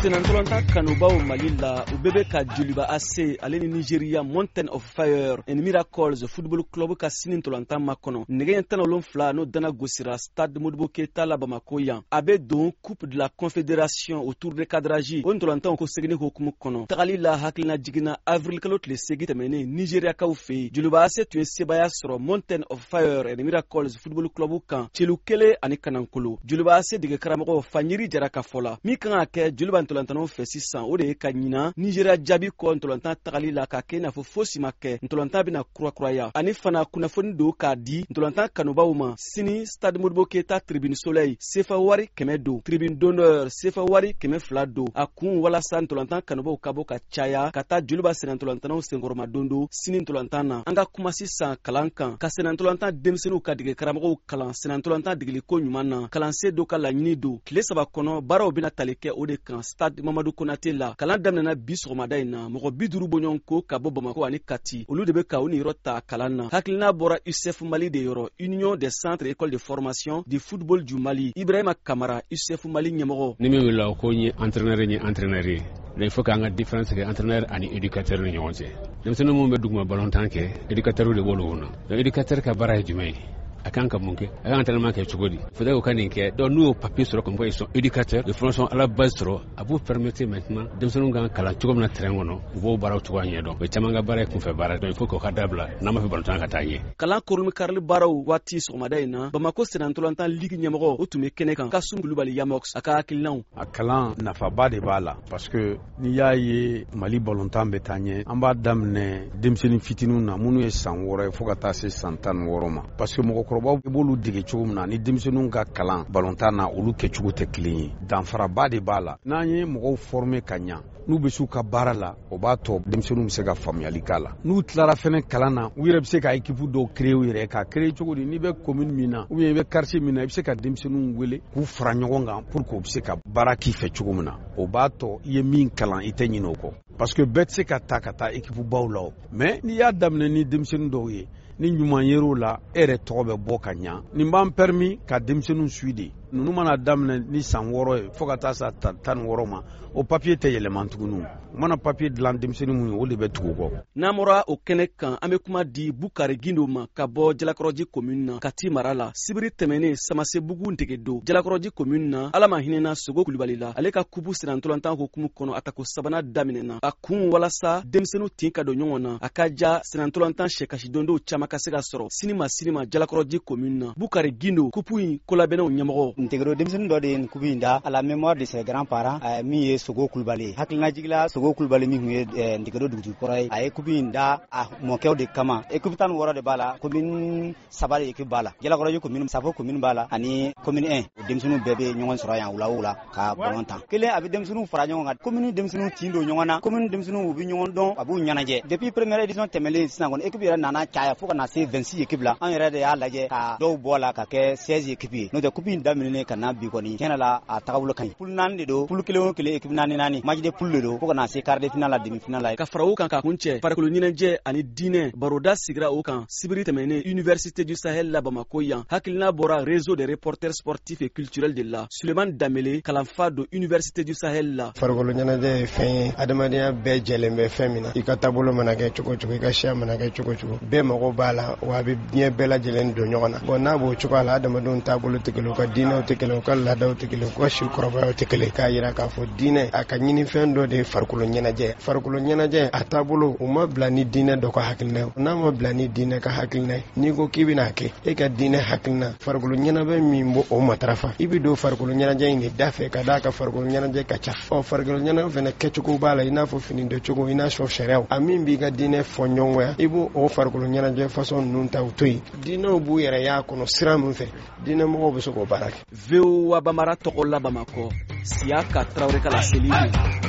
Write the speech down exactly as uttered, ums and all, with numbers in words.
Senantolanta kanubaw Mali la u bɛɛ bɛ ka Joliba A C ale ni Nigeria Mountain of Fire and Miracles football club ka sini ntolanta makɔnɔ nɛgɛ tan ni wolonwula n'o dana gosira stade Modibo Keita la Bamako yan a bɛ don coupe de la confédération autour de cadrage o ntolantanw ko segini hukumu kɔnɔ tagali la hakilina jiginna avril kalo tile segi tɛmɛnen Nigeria kaw fɛ Joliba A C tun ye sebaya sɔrɔ Mountain of Fire and Miracles football club kan celu kelen ani kanankolo Joliba A C dege karamɔgɔ Fanyiri Jara ka fɔ la min kan ka kɛ Joliba ntolantanaw fɛ sisan o de ye ka ɲina Nigeria jaabi kɔ ntolantan tagali la ka kɛ inafɔ fosi ma kɛ ntolantan bɛna kurakuraya ani fana kunnafoni do k'a di ntolantan kanubaw ma sini stade Modibo Keita tribune soleil sefa wari kɛmɛ do tribune d'honneur sefa wari kɛmɛ fila do a kun walasa ntolantan kanubaw ka bɔ ka caya ka taa Joliba senantolantanaw senkɔrɔma dondo sini ntolantan na an ka kuma sisan kalan kan ka senantolantan denmisɛnninw ka dege karamɔgɔw kalan senantolantan degeli ko ɲuman na kalansen do ka laɲini do tile saba kɔnɔ baaraw bɛna tali kɛ o de kan stade Mamadou Konate la kalan daminɛna bi sɔgɔmada in na mɔgɔ bi duuru bɔɲɔgɔn ko ka bɔ Bamako ani Kati olu de bɛ ka u niyɔrɔ ta kalan na hakilina bɔra U C F Mali de yɔrɔ Union des centres écoles de formation du football du Mali Ibrahima Kamara U C F Mali ɲɛmɔgɔ ni min wulila ko n ye entraîneur ye entraîneur ye il faut k'an ka différence kɛ entraîneur ani éducateur ni ɲɔgɔn cɛ denmisɛnninw minnu bɛ duguma ballontan kɛ éducateur de b'olu kunna donc éducateur ka baara ye jumɛn ye a kan ka mun kɛ a kan entraînement kɛ cogo di faudrait ko ka nin kɛ donc n'u y'o papier sɔrɔ comme quoi ils sont éducateurs de formation à la base sɔrɔ a b'u permettre maintenant denmisɛnninw kan kalan cogo min na terrain kɔnɔ u b'o baaraw cogoya ɲɛdɔn o caman ka baara ye kunfɛ baara donc il faut k'o ka dabila n'a ma fɛ ballontan ka taa ɲɛ kalan koroni karili baaraw waati sɔgɔmada in na Bamako senantolantan ligue ɲɛmɔgɔ o tun bɛ kɛnɛ kan Kasum Kulubali Yamox a ka hakilinaw a kalan nafaba de b'a la parce que n'i y'a ye Mali ballontan bɛ taa ɲɛ an b'a daminɛ denmisɛnnin fitininw na minnu ye san wɔɔrɔ ye fo ka taa se san tan ni wɔɔrɔ ma parce que mɔgɔkɔrɔbaw b'olu dege cogo min na ni denmisɛnninw ka kalan ballontan na olu kɛcogo tɛ kelen ye danfaraba de b'a la n'an ye mɔgɔw former ka ɲa n'u bɛ s'u ka baara la o b'a tɔ denmisɛnninw bɛ se ka faamuyali k'a la n'u tilara fɛnɛ kalan na u yɛrɛ bɛ se ka équipe dɔw créer u yɛrɛ ka créer cogo di n'i bɛ commune min na ou bien i bɛ quartier min na i bɛ se ka denmisɛnninw wele k'u fara ɲɔgɔn kan pour que u bɛ se ka baara k'i fɛ cogo min na o b'a tɔ i ye min kalan i tɛ ɲinɛ o kɔ parce que bɛɛ tɛ se ka taa ka taa équipe baw la o mais n'i y'a daminɛ ni denmisɛnnin dɔw ye ni ɲuman yer'o la e yɛrɛ tɔgɔ bɛ bɔ ka ɲa nin b'an permis ka denmisɛnninw suit de ninnu mana daminɛ ni san wɔɔrɔ ye fo ka taa sa tan ni wɔɔrɔ ma o papier tɛ yɛlɛma tuguni u mana papier dilan denmisɛnnin mun ye o de bɛ tugu kɔ n'an bɔra o kɛnɛ kan an bɛ kuma di Bukari Gindo ma ka bɔ Jalakɔrɔji commune na Kati mara la sibiri tɛmɛnen Samasebugu Ntegedo Jalakɔrɔji commune na Ala ma hinɛna Sogo Kulubali la ale ka kubu senantolantan hukumu kɔnɔ atako sabanan daminɛna a kun walasa denmisɛnninw tin ka don ɲɔgɔn na a ka ja senantolantan sɛkasidondow caman ka se ka sɔrɔ sini ma sini ma Jalakɔrɔji commune na Bukari Gindo kupu in kolabɛnɛw ɲɛmɔgɔ Ntegedo denmisɛnnin dɔ de ye nin kubu in da à la mémoire de ses grands-parents min ye Sogo Kulubali hakilina jigila Sogo Kulubali min kun ye Ntegedo dugutigi ye a ye kubu in da a mɔkɛw de kama équipe tan ni wɔɔrɔ de b'a la commune saba de équipe b'a la Jalakɔrɔji commune Safo commune b'a la ani commune un o denmisɛnninw bɛɛ bɛ ɲɔgɔn sɔrɔ yan wula wula ka ballon tan kelen a bɛ denmisɛnninw fara ɲɔgɔn kan commune denmisɛnninw tin don ɲɔgɔn na commune denmisɛnninw u bɛ ɲɔgɔn dɔn a b'u ɲɛnajɛ depuis première édition tɛmɛlen sisan kɔni équipe yɛrɛ nana caya fo ka na se vingt-six équipe la an yɛrɛ de y'a lajɛ ka dɔw bɔ a la ka kɛ seize équipe ye n'o tɛ coupe in daminɛnen ka na bi kɔni tiɲɛ la a tagabolo ka ɲi poule naani de don poule kelen o kelen équipe naani naani match de poule de don fo ka na se quart de finale la demi finale la ka fara o kan ka kun cɛ farikolo ɲɛnajɛ ani diinɛ baroda sigira o kan sibiri tɛmɛnen Université du Sahel la Bamako yan hakilina bɔra réseau des reporters sportifs et culturels de la Suleiman Damele kalanfa do Université du Sahel la farikolo ɲɛnajɛ ye fɛn ye adamadenya bɛɛ jɛlen bɛ fɛn min na i ka taabolo mana kɛ cogo cogo i ka siya mana kɛ cogo cogo bɛɛ mago b'a la wa a bɛ diɲɛ bɛɛ lajɛlen don ɲɔgɔn na bon n'a b'o cogoya la adamadenw taabolo tɛ kelen u ka diinɛw tɛ kelen u ka laadaw tɛ kelen u ka si kɔrɔbayaw tɛ kelen k'a jira k'a fɔ diinɛ a ka ɲini fɛn dɔ de ye farikolo ɲɛnajɛ farikolo ɲɛnajɛ a taabolo u ma bila ni diinɛ dɔ ka hakilina ye n'a ma bila ni diinɛ ka hakilina ye n'i ko k'i bɛna kɛ e ka diinɛ hakilina farikolo ɲɛnajɛ min b'o o matarafa i bɛ don farikolo ɲɛnajɛ in de da fɛ ka d'a ka farikolo ɲɛnajɛ ka ca ɔ farikolo ɲɛnajɛ fana kɛcogo b'a la i n'a fɔ fini dɔcogo i n'a fɔ sariyaw a min b'i ka diinɛ fɔ ɲɔgɔnya i b'o o farikolo ɲɛnajɛ façon ninnu ta u to yen diinɛw b'u yɛrɛ y'a kɔnɔ sira min fɛ diinɛmɔgɔw bɛ se k'o baara kɛ V O A Bamara tɔgɔ la Bamako Siaka Traoré ka laseli